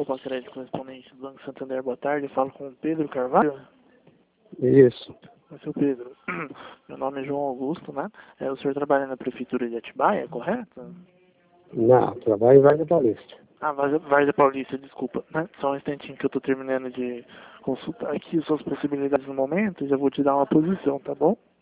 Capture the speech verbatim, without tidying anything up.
Copa Crédito, correspondente do Banco Santander, boa tarde. Eu falo com o Pedro Carvalho. Isso. Seu Pedro, meu nome é João Augusto, né? É, o senhor trabalha na Prefeitura de Atibaia, correto? Não, trabalho em Várzea Paulista. Ah, Várzea, Várzea Paulista, desculpa, né? Só um instantinho que eu tô terminando de consultar aqui suas possibilidades no momento e já vou te dar uma posição, tá bom?